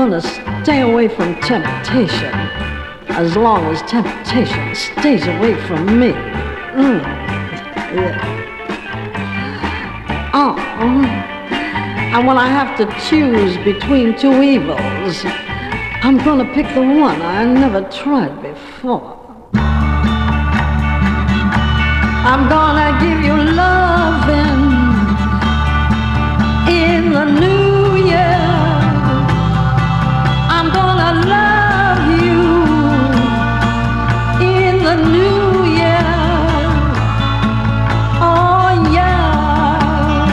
gonna stay away from temptation as long as temptation stays away from me. Yeah. Oh, and when I have to choose between two evils, I'm gonna pick the one I never tried before. I'm gonna give you loving in the new year. I'm gonna love you in the new year. Oh yeah.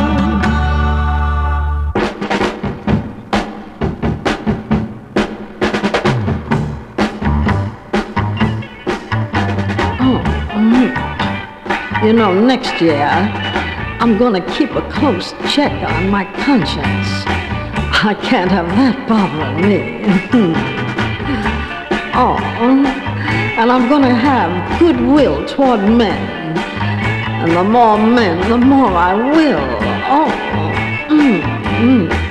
You know, next year I'm gonna keep a close check on my conscience. I can't have that bothering me. Oh, and I'm gonna have goodwill toward men. And the more men, the more I will. Oh,